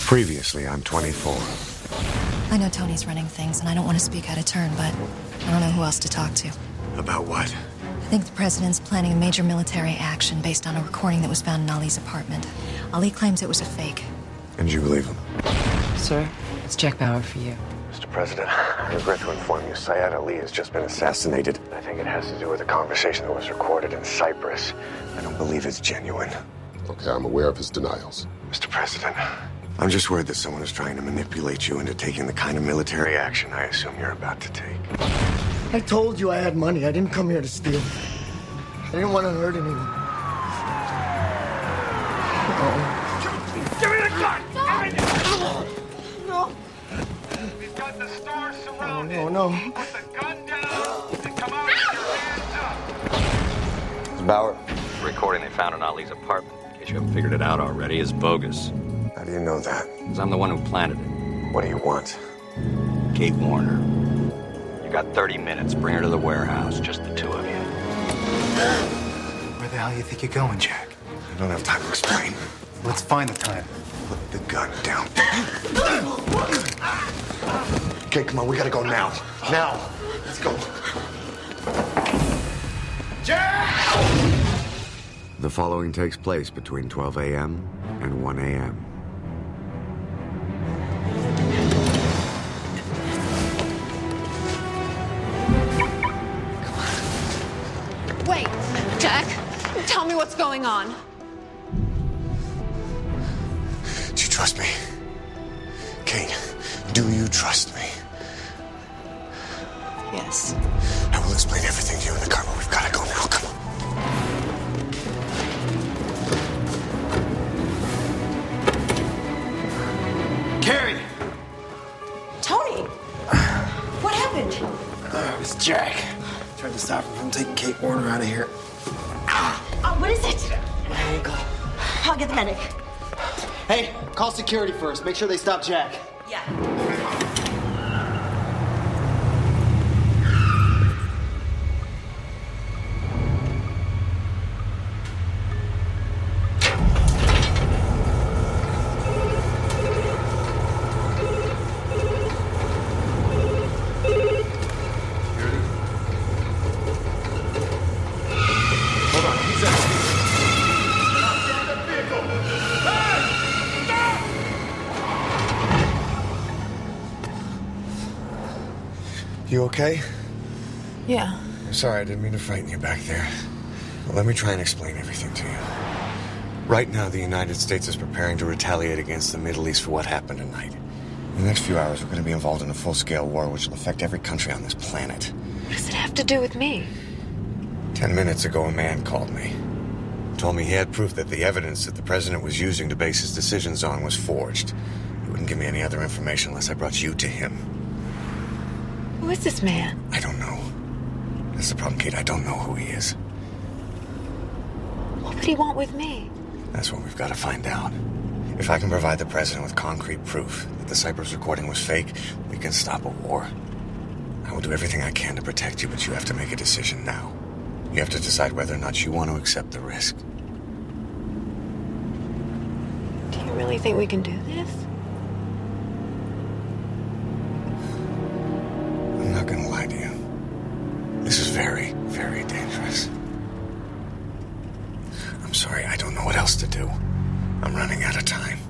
Previously, I'm 24. I know Tony's running things, and I don't want to speak out of turn, but I don't know who else to talk to. About what? I think the president's planning a major military action based on a recording that was found in Ali's apartment. Ali claims it was a fake. And you believe him? Sir, it's Jack Bauer for you. Mr. President, I regret to inform you Syed Ali has just been assassinated. I think it has to do with a conversation that was recorded in Cyprus. I don't believe it's genuine. Okay, I'm aware of his denials. Mr. President, I'm just worried that someone is trying to manipulate you into taking the kind of military action I assume you're about to take. I told you I had money. I didn't come here to steal. I didn't want to hurt anyone. Give me the gun! No. We've got the store surrounded. No. Put the gun down and come out with your hands up. It's Bauer. The recording they found in Ali's apartment, in case you haven't figured it out already, is bogus. How do you know that? Because I'm the one who planted it. What do you want? Kate Warner. You got 30 minutes. Bring her to the warehouse. Just the two of you. Where the hell do you think you're going, Jack? I don't have time to explain. Let's find the time. Put the gun down. Okay, come on. We gotta go now. Now. Let's go. Jack! The following takes place between 12 a.m. and 1 a.m. Wait, Jack, tell me what's going on. Do you trust me? Kate, do you trust me? Yes. I will explain everything to you in the car, but we've got to go now. Come on. Carrie! Tony! What happened? It was Jack. Tried to stop him from taking Kate Warner out of here. What is it? My ankle. I'll get the medic. Hey, call security first. Make sure they stop Jack. Yeah. You okay? Yeah. I'm sorry, I didn't mean to frighten you back there. Well, let me try and explain everything to you. Right now, the United States is preparing to retaliate against the Middle East for what happened tonight. In the next few hours, we're going to be involved in a full-scale war which will affect every country on this planet. What does it have to do with me? 10 minutes ago, a man called me. Told me he had proof that the evidence that the president was using to base his decisions on was forged. He wouldn't give me any other information unless I brought you to him. Who is this man? I don't know. That's the problem, Kate. I don't know who he is. What would he want with me? That's what we've got to find out. If I can provide the president with concrete proof that the Cyprus recording was fake, we can stop a war. I will do everything I can to protect you, but you have to make a decision now. You have to decide whether or not you want to accept the risk. Do you really think we can do this? I'm not going to lie to you. This is very, very dangerous. I'm sorry, I don't know what else to do. I'm running out of time.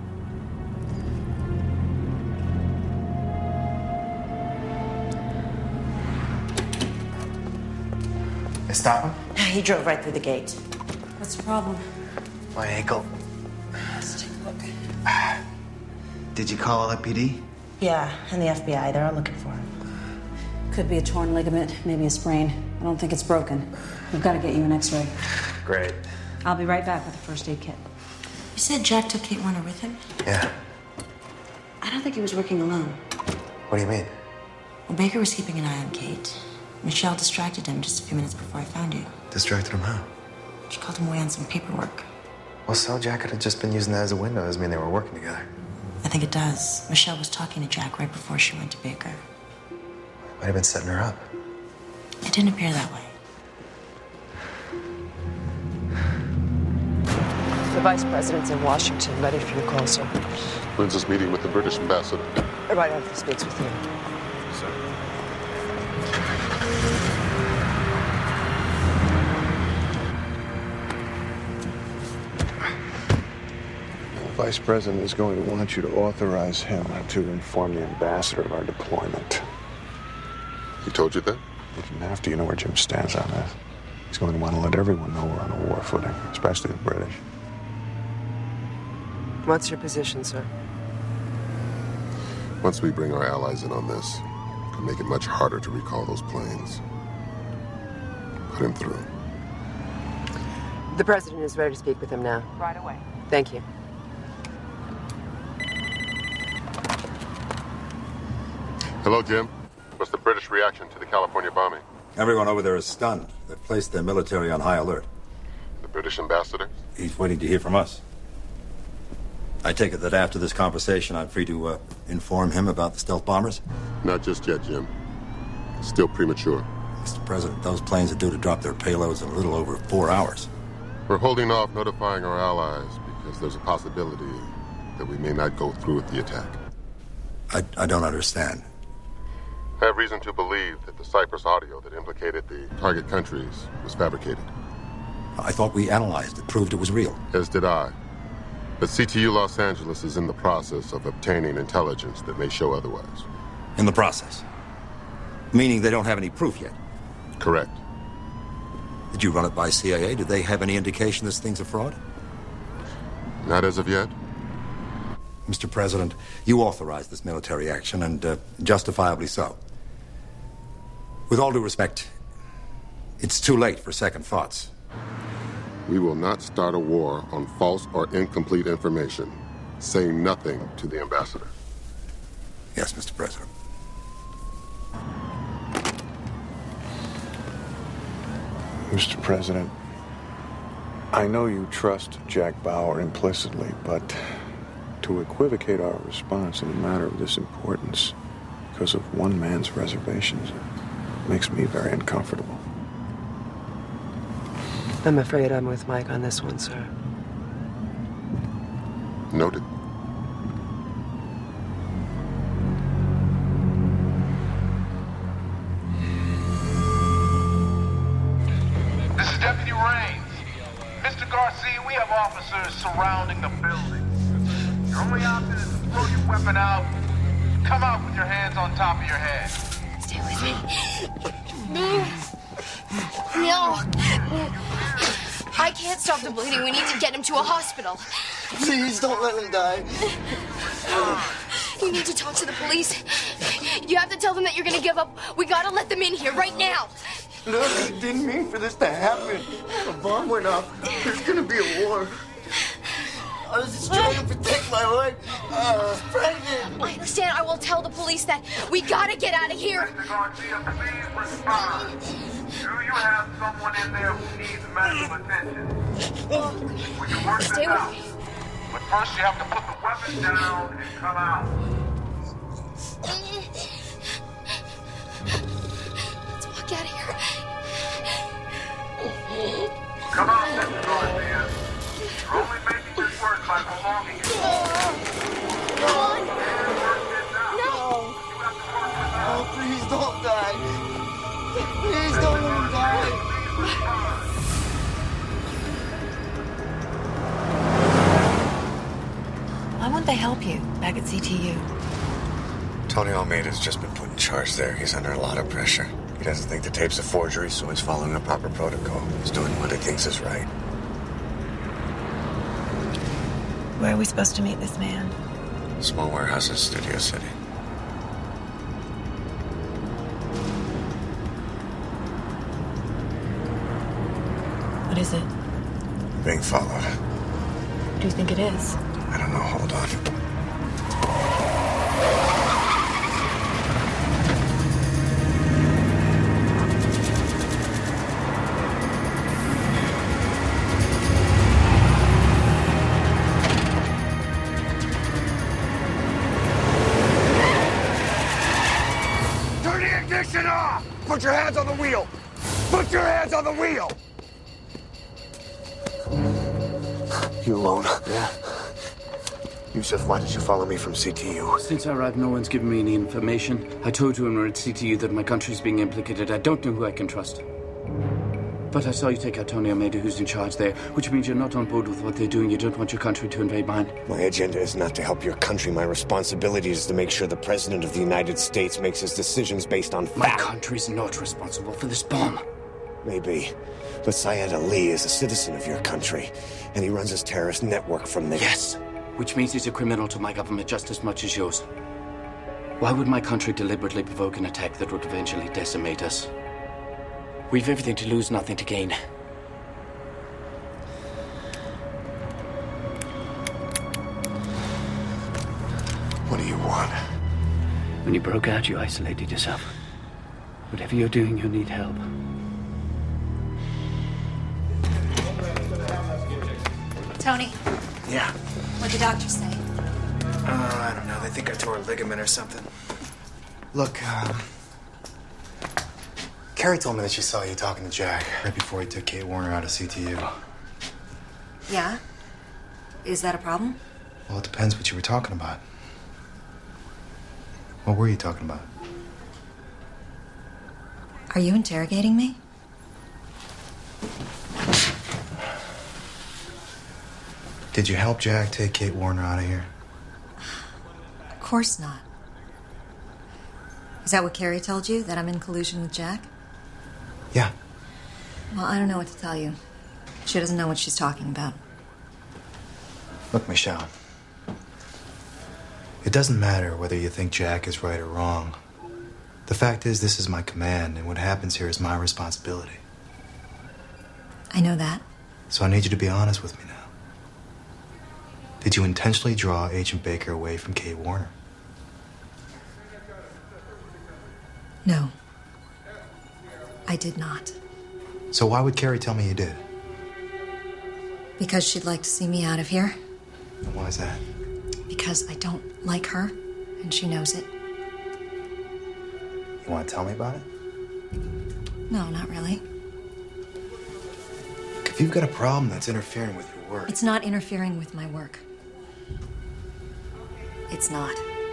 They stop him? He drove right through the gate. What's the problem? My ankle. Let's take a look. Did you call LAPD? Yeah, and the FBI. They're all looking for him. Could be a torn ligament, maybe a sprain. I don't think it's broken. We've got to get you an x-ray. Great. I'll be right back with a first aid kit. You said Jack took Kate Warner with him? Yeah. I don't think he was working alone. What do you mean? Well, Baker was keeping an eye on Kate. Michelle distracted him just a few minutes before I found you. Distracted him how? She called him away on some paperwork. Well, so Jack could have just been using that as a window. Doesn't mean they were working together. I think it does. Michelle was talking to Jack right before she went to Baker. Might have been setting her up. It didn't appear that way. The Vice President's in Washington, ready for your call, sir. When's this meeting with the British ambassador? Right after he speaks with you. Sir. The Vice President is going to want you to authorize him to inform the ambassador of our deployment. He told you that? He didn't have to. You know where Jim stands on this. He's going to want to let everyone know we're on a war footing, especially the British. What's your position, sir? Once we bring our allies in on this, it can make it much harder to recall those planes. Put him through. The President is ready to speak with him now. Right away. Thank you. Hello, Jim. What's the British reaction to the California bombing? Everyone over there is stunned. They've placed their military on high alert. The British ambassador? He's waiting to hear from us. I take it that after this conversation, I'm free to inform him about the stealth bombers? Not just yet, Jim. Still premature. Mr. President, those planes are due to drop their payloads in a little over 4 hours. We're holding off notifying our allies because there's a possibility that we may not go through with the attack. I don't understand. I have reason to believe that the Cyprus audio that implicated the target countries was fabricated. I thought we analyzed it, proved it was real. As did I. But CTU Los Angeles is in the process of obtaining intelligence that may show otherwise. In the process? Meaning they don't have any proof yet? Correct. Did you run it by CIA? Did they have any indication this thing's a fraud? Not as of yet. Mr. President, you authorized this military action, and justifiably so. With all due respect, it's too late for second thoughts. We will not start a war on false or incomplete information. Say nothing to the ambassador. Yes, Mr. President. Mr. President, I know you trust Jack Bauer implicitly, but to equivocate our response in a matter of this importance because of one man's reservations makes me very uncomfortable. I'm afraid I'm with Mike on this one, sir. Noted. This is Deputy Raines. Mr. Garcia, we have officers surrounding the building. Your only option is to throw your weapon out. Come out with your hands on top of your head. Stay with me. No. I can't stop the bleeding. We need to get him to a hospital. Please don't let him die. You need to talk to the police. You have to tell them that you're gonna give up. We gotta let them in here right now. Look, I didn't mean for this to happen. A bomb went off. There's gonna be a war. I was just trying to protect my wife. I was pregnant. I understand. I will tell the police that. We gotta get out of here. Mr. Garcia, please respond. Do you have someone in there who needs medical attention? We can work this out. But first you have to put the weapon down and come out. Let's walk out of here. Come on, Mr. Garcia. You're only making this work by prolonging it. Go on. No. Oh, please don't die. Please don't let him die. Why won't they help you back at CTU? Tony Almeida's just been put in charge there. He's under a lot of pressure. He doesn't think the tape's a forgery, so he's following a proper protocol. He's doing what he thinks is right. Where are we supposed to meet this man? Small warehouse in Studio City. What is it? Being followed. What do you think it is? I don't know. Hold on. Turn the ignition off! Put your hands on the wheel! Put your hands on the wheel! You alone? Yeah. Yusuf, why did you follow me from CTU? Since I arrived, no one's given me any information. I told you when we were at CTU that my country's being implicated. I don't know who I can trust. But I saw you take out Tony Almeida, who's in charge there, which means you're not on board with what they're doing. You don't want your country to invade mine. My agenda is not to help your country. My responsibility is to make sure the President of the United States makes his decisions based on fact. My country's not responsible for this bomb. Maybe. But Syed Ali is a citizen of your country, and he runs his terrorist network from there. Yes. Which means he's a criminal to my government just as much as yours. Why would my country deliberately provoke an attack that would eventually decimate us? We've everything to lose, nothing to gain. What do you want? When you broke out, you isolated yourself. Whatever you're doing, you need help. Tony, Yeah. what'd the doctor say? I don't know. They think I tore a ligament or something. Look, Carrie told me that she saw you talking to Jack right before he took Kate Warner out of CTU. Yeah? Is that a problem? Well, it depends what you were talking about. What were you talking about? Are you interrogating me? Did you help Jack take Kate Warner out of here? Of course not. Is that what Carrie told you? That I'm in collusion with Jack? Yeah. Well, I don't know what to tell you. She doesn't know what she's talking about. Look, Michelle. It doesn't matter whether you think Jack is right or wrong. The fact is, this is my command, and what happens here is my responsibility. I know that. So I need you to be honest with me now. Did you intentionally draw Agent Baker away from Kate Warner? No. I did not. So why would Carrie tell me you did? Because she'd like to see me out of here. And why is that? Because I don't like her, and she knows it. You want to tell me about it? No, not really. If you've got a problem that's interfering with your work... It's not interfering with my work. It's not.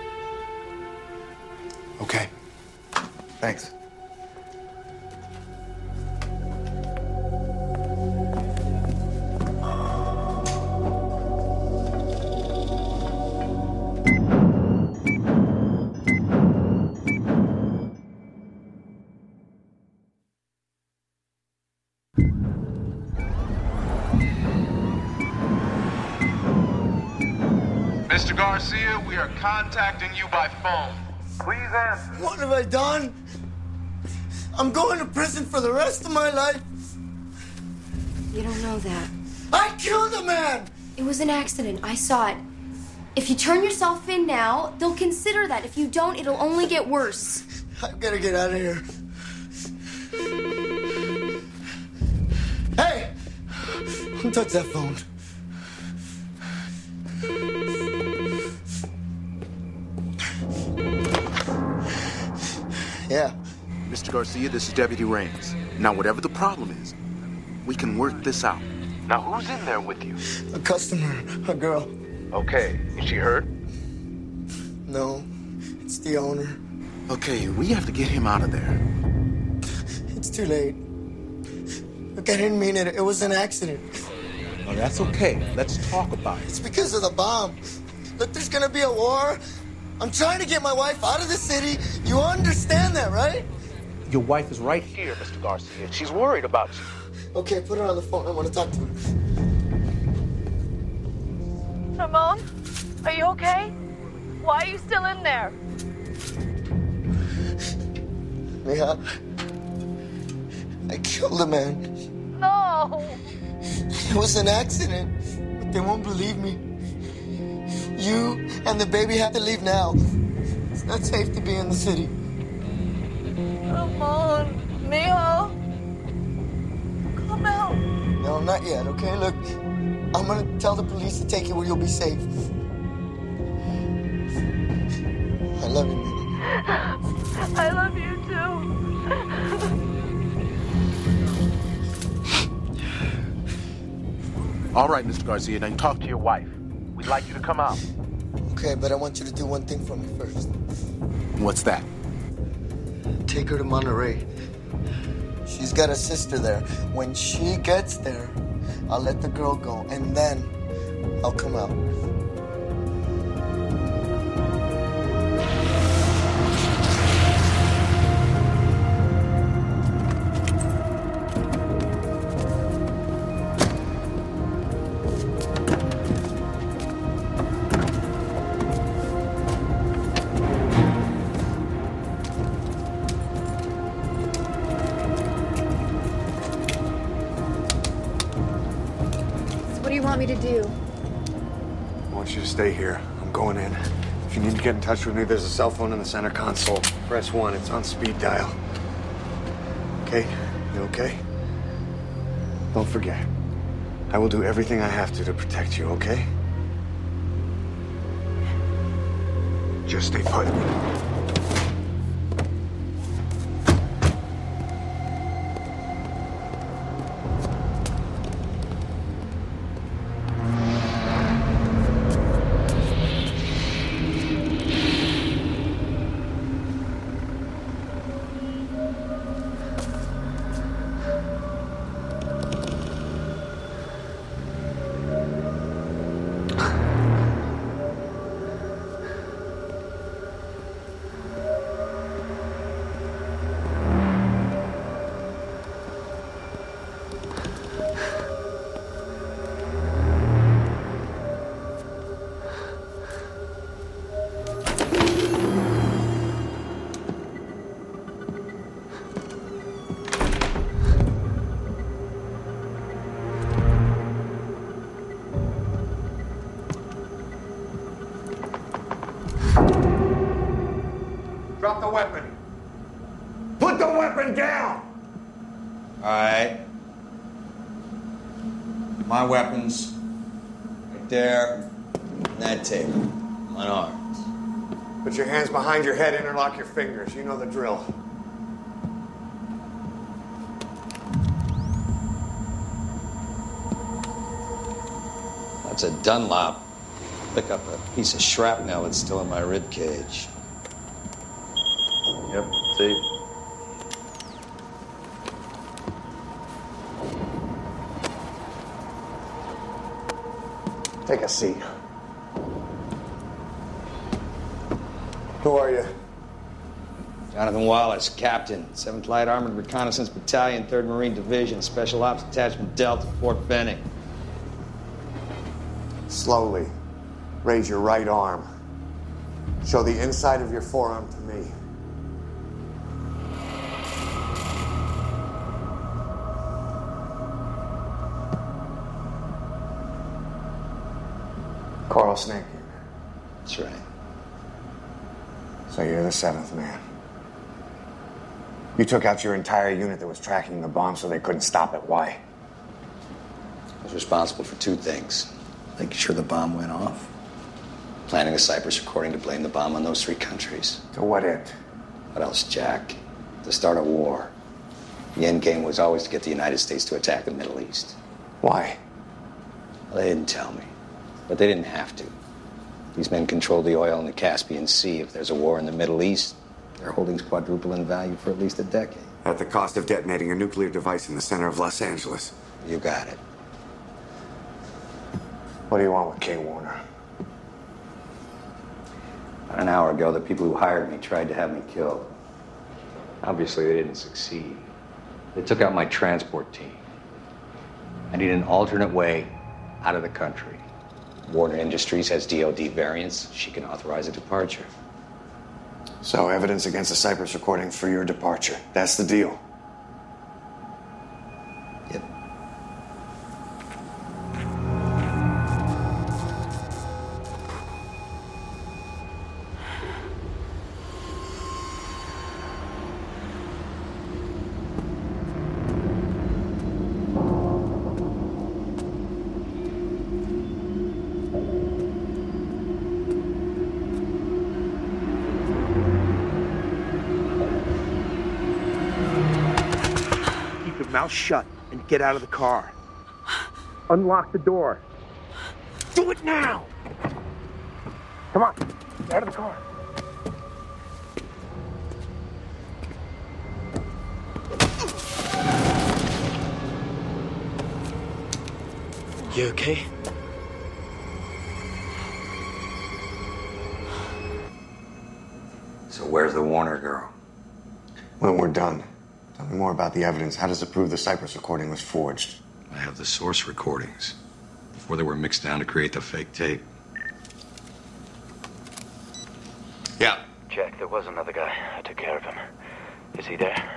Okay. Thanks. Mr. Garcia, we are contacting you by phone. Please answer. What have I done? I'm going to prison for the rest of my life. You don't know that. I killed a man! It was an accident. I saw it. If you turn yourself in now, they'll consider that. If you don't, it'll only get worse. I've got to get out of here. Hey! Don't touch that phone. Yeah. Mr. Garcia, this is Deputy Raines. Now, whatever the problem is, we can work this out. Now, who's in there with you? A customer, a girl. Okay. Is she hurt? No, it's the owner. Okay, we have to get him out of there. It's too late. Look, I didn't mean it. It was an accident. Oh, that's okay. Let's talk about it. It's because of the bomb. Look, there's gonna be a war. I'm trying to get my wife out of the city. You understand that, right? Your wife is right here, Mr. Garcia. She's worried about you. Okay, put her on the phone. I want to talk to her. Ramon, are you okay? Why are you still in there? Mija, I killed a man. No! It was an accident, but they won't believe me. You and the baby have to leave now. It's not safe to be in the city. Ramon, Mija, come out. No, not yet, okay? Look, I'm gonna tell the police to take you where you'll be safe. I love you, Mija. I love you too. All right, Mr. Garcia, now you talk to your wife. We'd like you to come out. Okay, but I want you to do one thing for me first. What's that? Take her to Monterey. She's got a sister there. When she gets there, I'll let the girl go, and then I'll come out. What do you want me to do? I want you to stay here. I'm going in. If you need to get in touch with me, there's a cell phone in the center console. Press 1. It's on speed dial. Okay? You okay? Don't forget. I will do everything I have to protect you, okay? Just stay put. Drop the weapon. Put the weapon down! All right. My weapons. Right there. On that table. Unarmed. Put your hands behind your head, interlock your fingers. You know the drill. That's a Dunlop. Pick up a piece of shrapnel that's still in my rib cage. Yep, see? Take a seat. Who are you? Jonathan Wallace, Captain, 7th Light Armored Reconnaissance Battalion, 3rd Marine Division, Special Ops Detachment Delta, Fort Benning. Slowly. Raise your right arm. Show the inside of your forearm to me. Carl Snake. That's right. So you're the 7th man. You took out your entire unit that was tracking the bomb so they couldn't stop it. Why? I was responsible for 2 things. Making sure the bomb went off. Planning a Cyprus recording to blame the bomb on those 3 countries. To what end? What else, Jack? To start a war. The end game was always to get the United States to attack the Middle East. Why? Well, they didn't tell me. But they didn't have to. These men control the oil in the Caspian Sea. If there's a war in the Middle East, their holdings quadruple in value for at least a decade. At the cost of detonating a nuclear device in the center of Los Angeles. You got it. What do you want with Kay Warner? About an hour ago, the people who hired me tried to have me killed. Obviously, they didn't succeed. They took out my transport team. I need an alternate way out of the country. Warner Industries has DOD variants. She can authorize a departure. So, evidence against the Cyprus recording for your departure. That's the deal. Yep. Mouth shut and get out of the car. Unlock the door. Do it now! Come on, get out of the car. You okay? So where's the Warner girl? When we're done, tell me more about the evidence. How does it prove the Cypress recording was forged? I have the source recordings before they were mixed down to create the fake tape. Yeah. Jack, there was another guy. I took care of him. Is he there?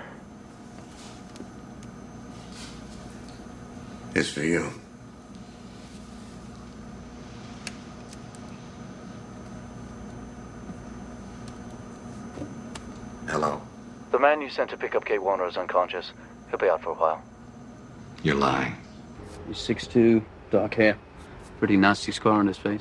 It's for you. Hello? The man you sent to pick up Kate Warner is unconscious. He'll be out for a while. You're lying. He's 6'2", dark hair. Pretty nasty scar on his face.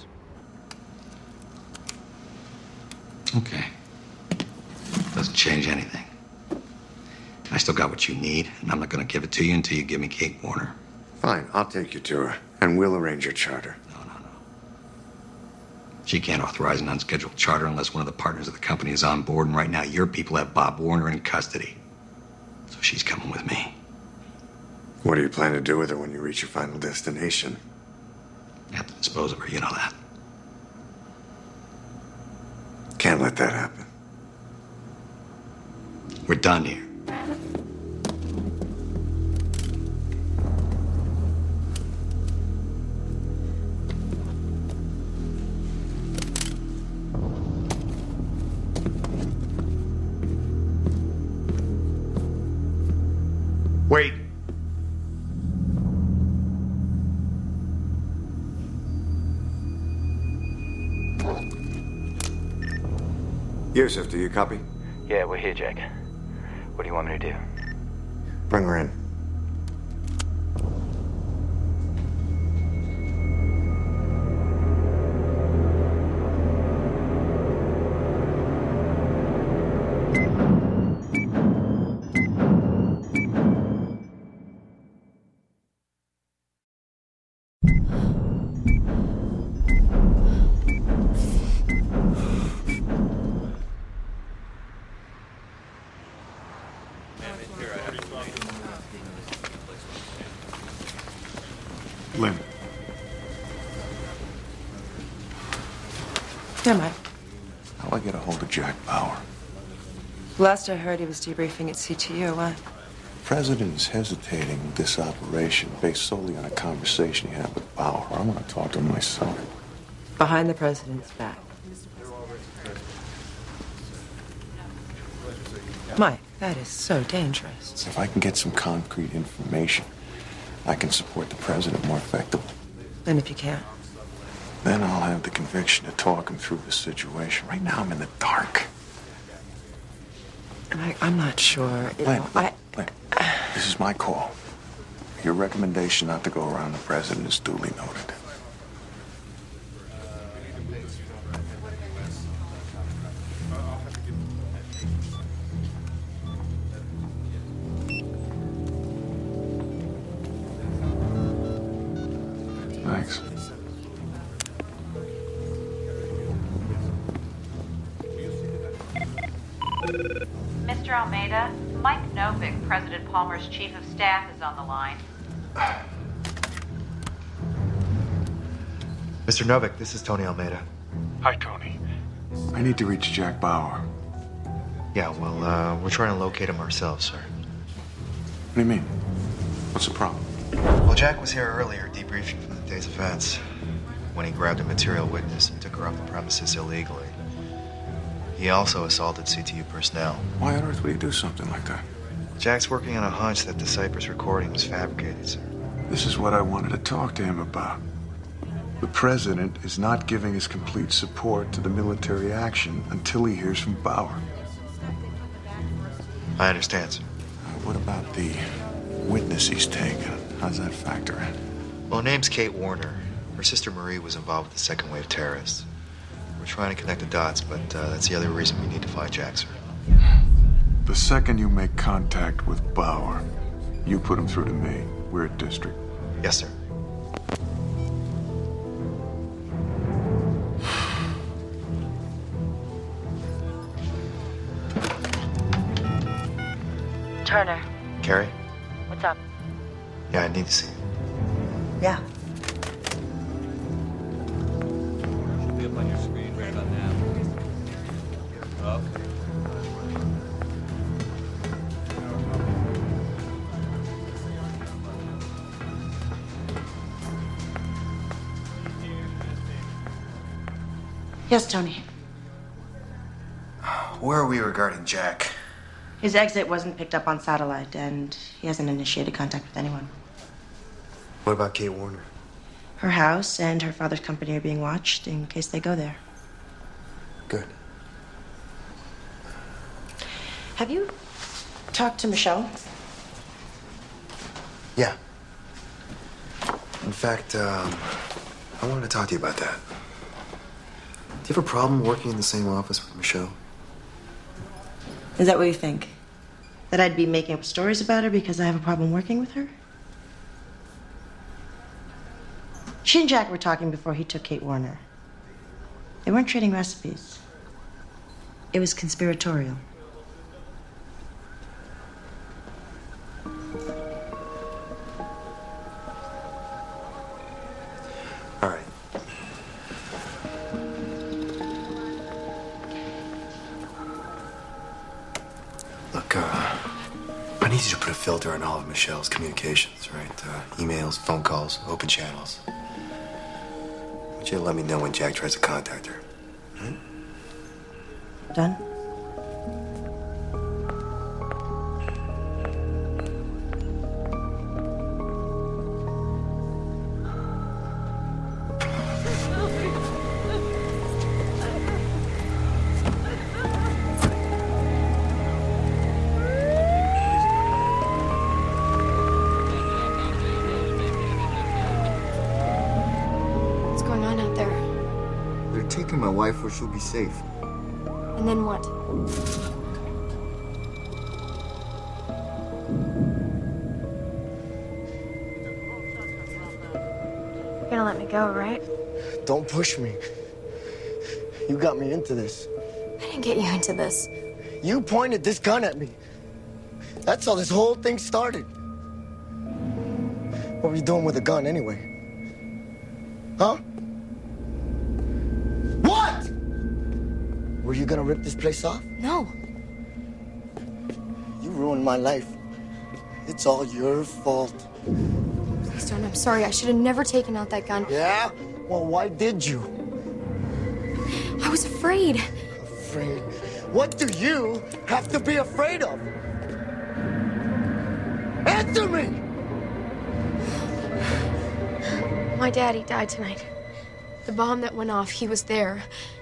Okay. Doesn't change anything. I still got what you need, and I'm not going to give it to you until you give me Kate Warner. Fine, I'll take you to her, and we'll arrange your charter. She can't authorize an unscheduled charter unless one of the partners of the company is on board, and right now your people have Bob Warner in custody. So she's coming with me. What do you plan to do with her when you reach your final destination? You have to dispose of her, you know that. Can't let that happen. We're done here. Wait. Yusuf, do you copy? Yeah, we're here, Jack. What do you want me to do? Bring her in. Lynn. Yeah, Mike. How I get a hold of Jack Bauer? Last I heard, he was debriefing at CTU. Why? The president is hesitating with this operation based solely on a conversation he had with Bauer. I want to talk to him myself. Behind the president's back. Mike, that is so dangerous. If I can get some concrete information, I can support the president more effectively. And if you can't? Then I'll have the conviction to talk him through the situation. Right now, I'm in the dark. Mike, I'm not sure. Lynn, this is my call. Your recommendation not to go around the president is duly noted. Thanks. Mr. Almeida, Mike Novick, President Palmer's chief of staff, is on the line. Mr. Novick, this is Tony Almeida. Hi, Tony. I need to reach Jack Bauer. Yeah, well, we're trying to locate him ourselves, sir. What do you mean? What's the problem? Well, Jack was here earlier debriefing from the day's events when he grabbed a material witness and took her off the premises illegally. He also assaulted CTU personnel. Why on earth would he do something like that? Jack's working on a hunch that the Cypress recording was fabricated, sir. This is what I wanted to talk to him about. The president is not giving his complete support to the military action until he hears from Bauer. I understand, sir. What about the witness he's taken? How's that factor in? Well, her name's Kate Warner. Her sister Marie was involved with the second wave terrorists. We're trying to connect the dots, but that's the other reason we need to find Jack, sir. The second you make contact with Bauer, you put him through to me. We're at District. Yes, sir. Turner. Carrie? What's up? Yeah, I need to see you. Yeah. Should be up on your screen right about now. Okay. Yes, Tony. Where are we regarding Jack? His exit wasn't picked up on satellite, and he hasn't initiated contact with anyone. What about Kate Warner? Her house and her father's company are being watched in case they go there. Good. Have you talked to Michelle? Yeah. In fact, I wanted to talk to you about that. Do you have a problem working in the same office with Michelle? Is that what you think? That I'd be making up stories about her because I have a problem working with her? She and Jack were talking before he took Kate Warner. They weren't trading recipes. It was conspiratorial. All right. Look, I need you to put a filter on all of Michelle's communications, right? Emails, phone calls, open channels. I want you to let me know when Jack tries to contact her. Right? Done? What's going on out there? They're taking my wife where she'll be safe. And then what? You're gonna let me go, right? Don't push me. You got me into this. I didn't get you into this. You pointed this gun at me. That's how this whole thing started. What were you doing with a gun anyway? Huh? What? Were you gonna rip this place off? No. You ruined my life. It's all your fault. Please don't. I'm sorry. I should have never taken out that gun. Yeah? Well, why did you? I was afraid. Afraid? What do you have to be afraid of? Answer me! My daddy died tonight. The bomb that went off, he was there.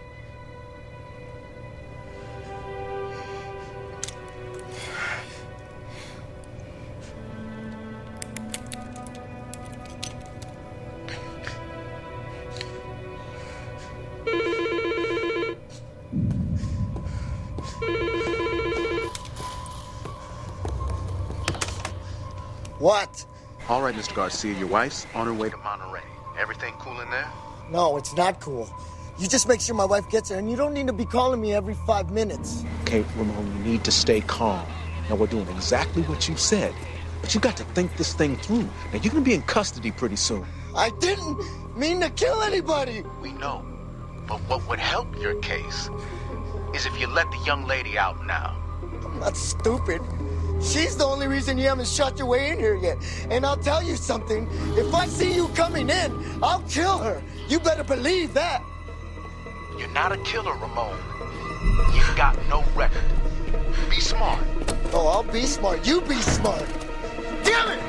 What? All right, Mr. Garcia, your wife's on her way to Monterey. Everything cool in there? No, it's not cool. You just make sure my wife gets there, and you don't need to be calling me every 5 minutes. Kate, Ramon, you need to stay calm. Now, we're doing exactly what you said, but you got to think this thing through. Now, you're going to be in custody pretty soon. I didn't mean to kill anybody. We know. But what would help your case is if you let the young lady out now. I'm not stupid. She's the only reason you haven't shot your way in here yet. And I'll tell you something. If I see you coming in, I'll kill her. You better believe that. You're not a killer, Ramon. You've got no record. Be smart. Oh, I'll be smart. You be smart. Damn it!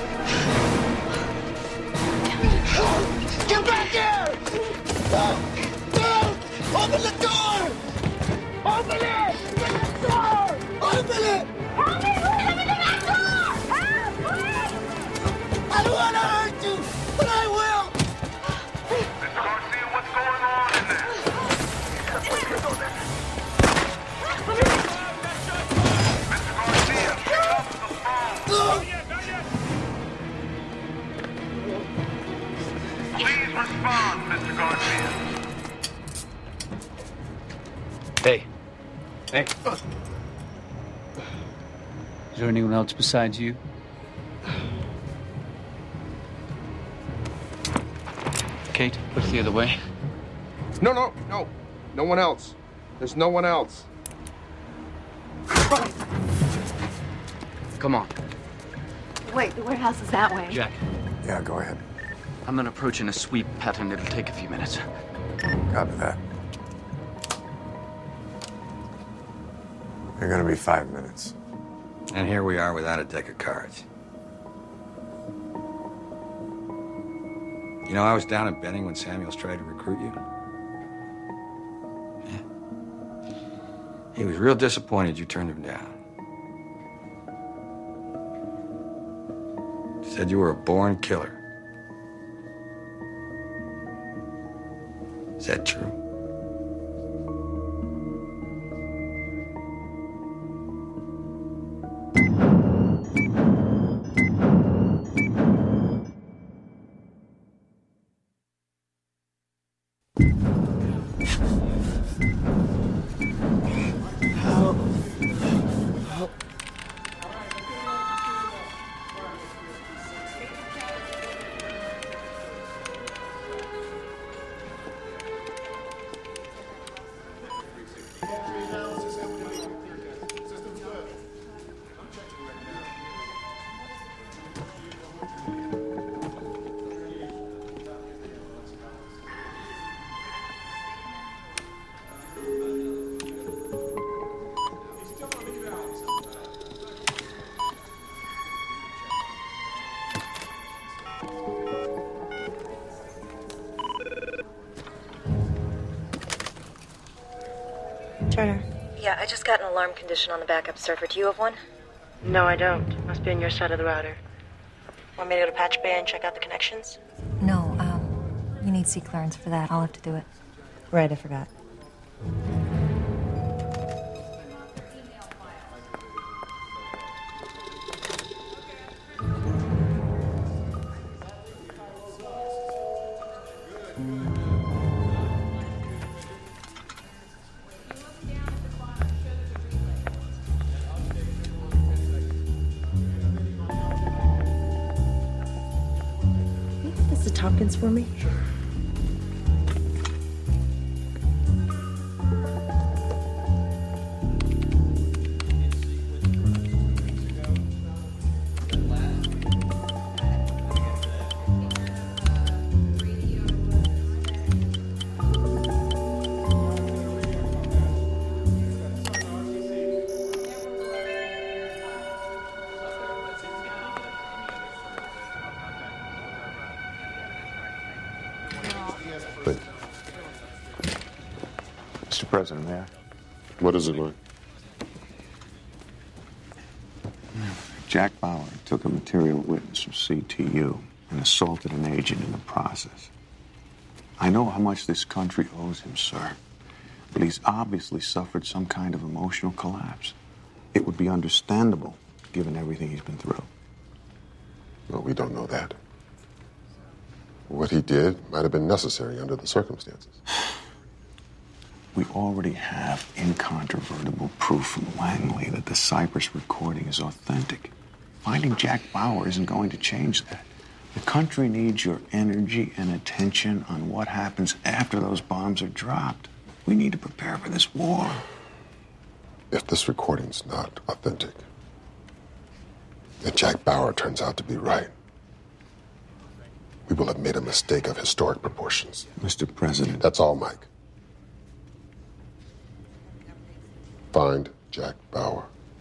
Get back here! Open the door! Open it! Open the door! Open it! Help me! Please, open the back door! Help, please! I don't want to hurt you, but I will! Mr. Garcia, what's going on in there? Mr. Garcia, pick up the phone. Please respond, Mr. Garcia. Hey. Hey. Is there anyone else besides you? Kate, look the other way. No. No one else. There's no one else. Come on. Wait, the warehouse is that way. Jack, Yeah, go ahead. I'm gonna approach in a sweep pattern. It'll take a few minutes. Copy that. You're gonna be 5 minutes. And here we are without a deck of cards. You know, I was down in Benning when Samuels tried to recruit you. Yeah. He was real disappointed you turned him down. Said you were a born killer. Is that true? Turner. Yeah, I just got an alarm condition on the backup server. Do you have one? No, I don't. Must be on your side of the router. Want me to go to Patch Bay and check out the connections? No, you need C clearance for that. I'll have to do it. Right, I forgot. Tompkins for me? Sure. Mr. President, may I? What is it, Mike? Jack Bauer took a material witness from CTU and assaulted an agent in the process. I know how much this country owes him, sir, but he's obviously suffered some kind of emotional collapse. It would be understandable, given everything he's been through. Well, we don't know that. What he did might have been necessary under the circumstances. We already have incontrovertible proof from Langley that the Cypress recording is authentic. Finding Jack Bauer isn't going to change that. The country needs your energy and attention on what happens after those bombs are dropped. We need to prepare for this war. If this recording's not authentic, and Jack Bauer turns out to be right, we will have made a mistake of historic proportions. Mr. President. That's all, Mike. Find Jack Bauer.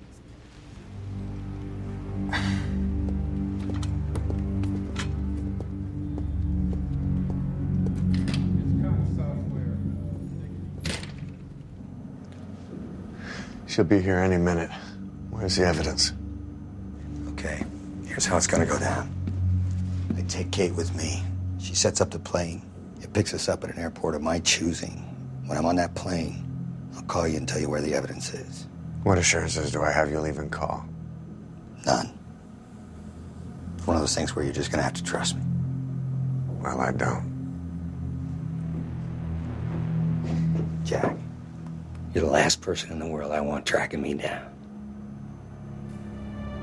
She'll be here any minute. Where's the evidence? Okay, here's how it's gonna go down. I take Kate with me. She sets up the plane. It picks us up at an airport of my choosing. When I'm on that plane, I'll call you and tell you where the evidence is. What assurances do I have you'll even call? None. It's one of those things where you're just gonna have to trust me. Well, I don't. Jack, you're the last person in the world I want tracking me down.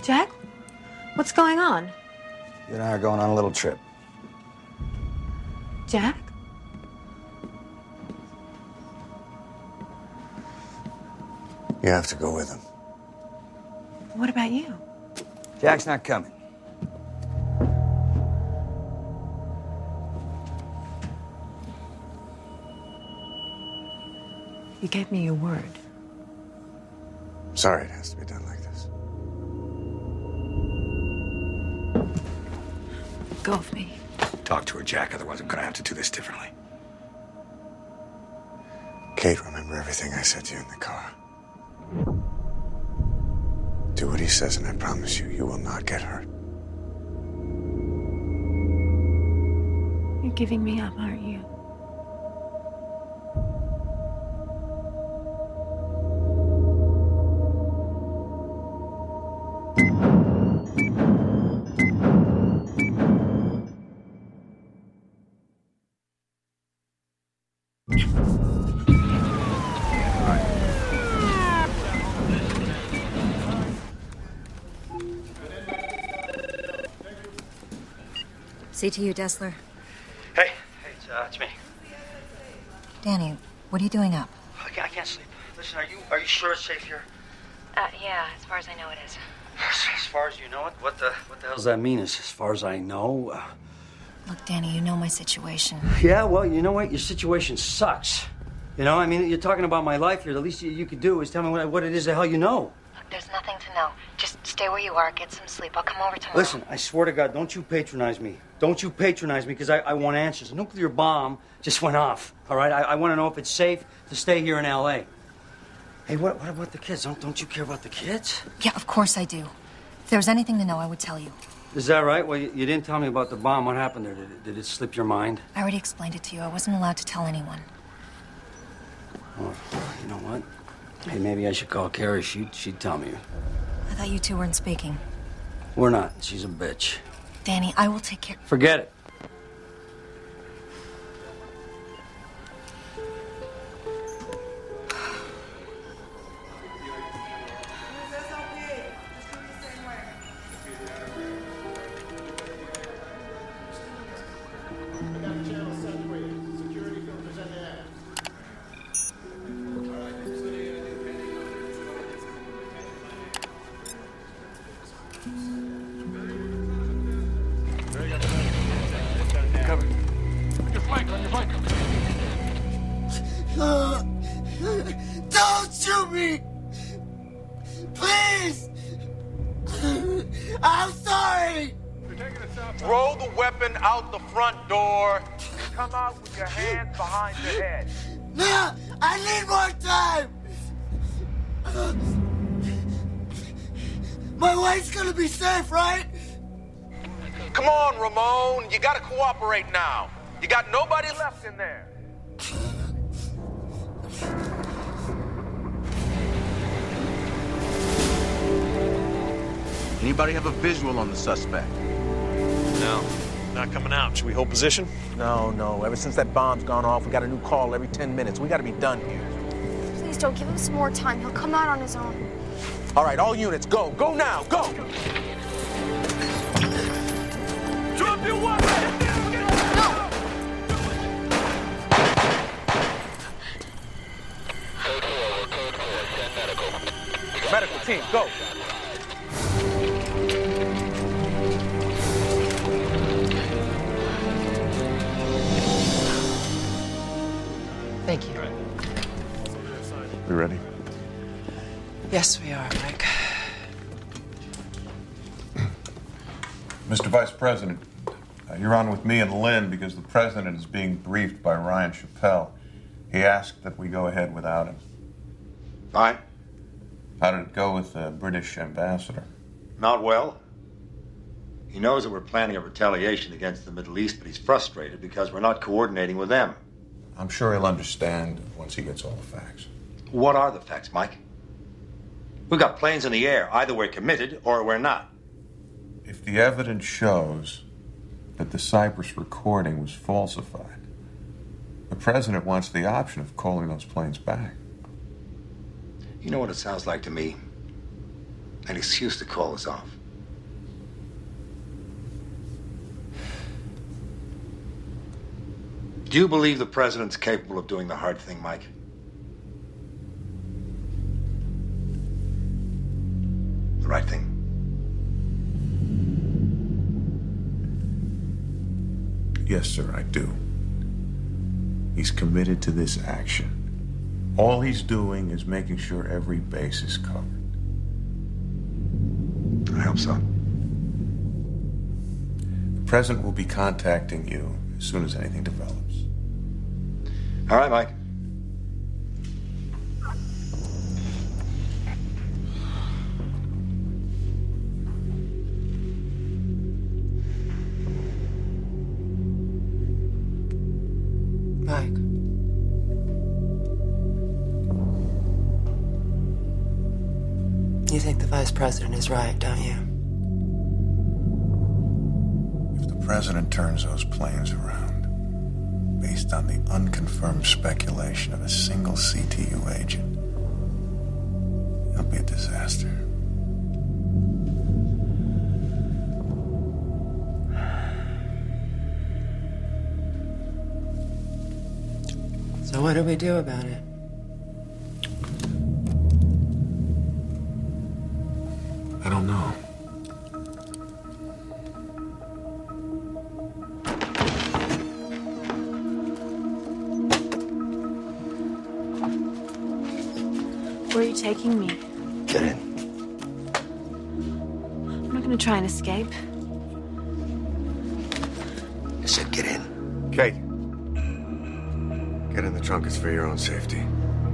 Jack? What's going on? You and I are going on a little trip. Jack? You have to go with him. What about you? Jack's not coming. You gave me your word. Sorry it has to be done like this. Go with me. Talk to her, Jack, otherwise I'm gonna have to do this differently. Kate, remember everything I said to you in the car. Do what he says, and I promise you, you will not get hurt. You're giving me up, aren't you? CTU, Dessler. Hey, it's me. Danny, what are you doing up? I can't sleep. Listen, are you sure it's safe here? Yeah, as far as I know it is. As far as you know it? What the hell does that mean? As far as I know? Look, Danny, you know my situation. Yeah, well, you know what? Your situation sucks. You know, I mean, you're talking about my life here. The least you could do is tell me what it is the hell you know. Look, there's nothing to know. Just stay where you are, get some sleep. I'll come over tomorrow. Listen, I swear to God, don't you patronize me. Don't you patronize me, because I want answers. A nuclear bomb just went off, all right? I want to know if it's safe to stay here in L.A. Hey, what about the kids? Don't you care about the kids? Yeah, of course I do. If there was anything to know, I would tell you. Is that right? Well, you didn't tell me about the bomb. What happened there? Did it slip your mind? I already explained it to you. I wasn't allowed to tell anyone. Well, you know what? Hey, maybe I should call Carrie. She'd tell me. I thought you two weren't speaking. We're not. She's a bitch. Danny, I will take care... Forget it. Don't shoot me! Please! I'm sorry! Throw the weapon out the front door. Come out with your hands behind your head. No! I need more time! My wife's gonna be safe, right? Come on, Ramon. You gotta cooperate now. You got nobody left in there. Anybody have a visual on the suspect? No, not coming out. Should we hold position? No. Ever since that bomb's gone off, we got a new call every 10 minutes. We gotta be done here. Please don't give him some more time. He'll come out on his own. All right, all units, go. Go now, go! Drop your weapon! No! Medical team, go. Thank you. We ready? Yes, we are, Mike. Mr. Vice President, you're on with me and Lynn because the President is being briefed by Ryan Chappelle. He asked that we go ahead without him. Fine. How did it go with the British ambassador? Not well. He knows that we're planning a retaliation against the Middle East, but he's frustrated because we're not coordinating with them. I'm sure he'll understand once he gets all the facts. What are the facts, Mike? We've got planes in the air. Either we're committed or we're not. If the evidence shows that the Cyprus recording was falsified, the President wants the option of calling those planes back. You know what it sounds like to me? An excuse to call us off. Do you believe the president's capable of doing the hard thing, Mike? The right thing? Yes, sir, I do. He's committed to this action. All he's doing is making sure every base is covered. I hope so. The president will be contacting you as soon as anything develops. All right, Mike. Mike. You think the vice president is right, don't you? If the president turns those planes around, based on the unconfirmed speculation of a single CTU agent, it'll be a disaster. So what do we do about it? I don't know. Where are you taking me? Get in. I'm not gonna try and escape. I said get in. Kate. Get in the trunk. It's for your own safety.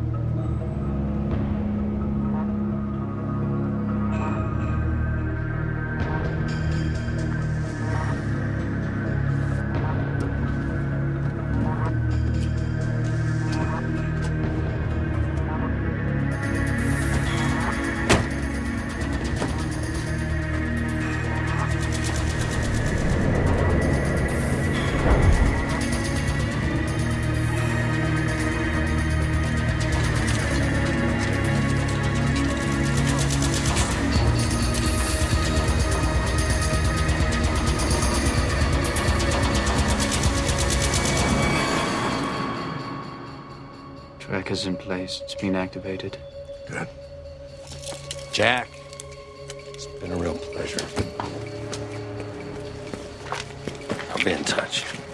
Tracker's in place. It's been activated. Good. Jack, it's been a real pleasure. I'll be in touch.